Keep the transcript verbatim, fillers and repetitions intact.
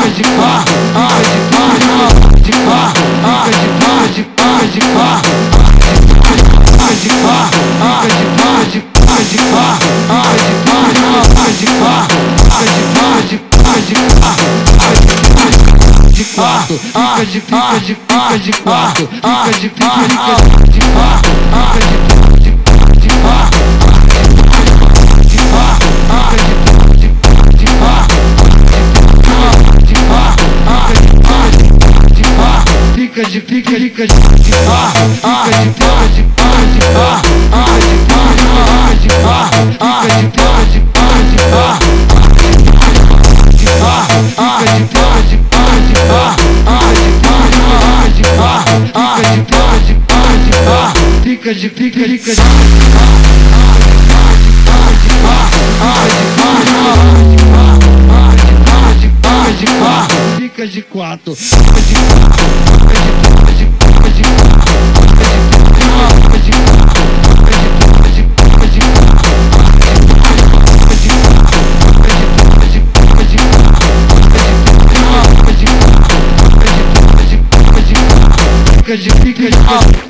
de pá, fica de pá, de pá, fica de pá, de pá, de pá, de pá, fica de pá, de pá, de pá, de pá, de pá, de pá, de pá, de pá, de pá, fica de pica de pica de quarto, fica de pica de pá, de pá, de de de pá, de pá, fica de de de pá, de pá, de pá, fica de pica fica de pá, fica de pá, de pá, de pá, de pá, de pá, fica de pá, de pá, de pá, de pá, fica de pá, de pá, de pá, de pá, de pá, fica de pá, de pá, de pá, fica de pica fica de pá, de pá, de pá, de pá, de pá, fica de quatro, fica de pá, fica de pá, de pá, de pá, de pá, de pá, de pá, de pá, de pica de pica de